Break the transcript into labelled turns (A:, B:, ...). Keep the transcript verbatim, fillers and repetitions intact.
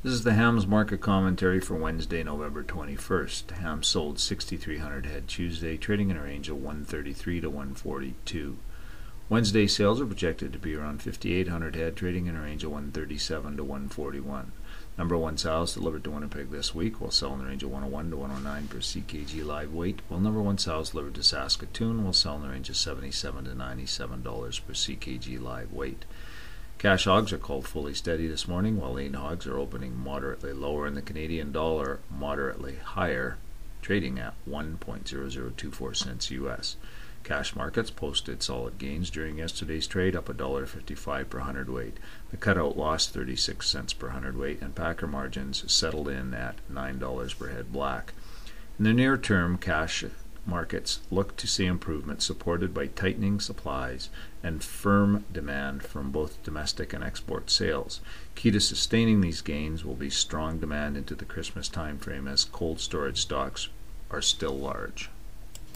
A: This is the hams market commentary for Wednesday, November twenty-first. Hams sold six thousand three hundred head Tuesday, trading in a range of one thirty-three to one forty-two. Wednesday sales are projected to be around five thousand eight hundred head, trading in a range of one thirty-seven to one forty-one. Number one sows delivered to Winnipeg this week will sell in the range of one oh one to one oh nine per C K G live weight, while number one sows delivered to Saskatoon will sell in the range of seventy-seven to ninety-seven dollars per C K G live weight. Cash hogs are called fully steady this morning, while lean hogs are opening moderately lower and the Canadian dollar moderately higher, trading at one point zero zero two four cents U S. Cash markets posted solid gains during yesterday's trade, up one dollar fifty-five per hundredweight. The cutout lost thirty-six cents per hundredweight, and packer margins settled in at nine dollars per head black. In the near term, cash markets look to see improvement supported by tightening supplies and firm demand from both domestic and export sales. Key to sustaining these gains will be strong demand into the Christmas time frame, as cold storage stocks are still large.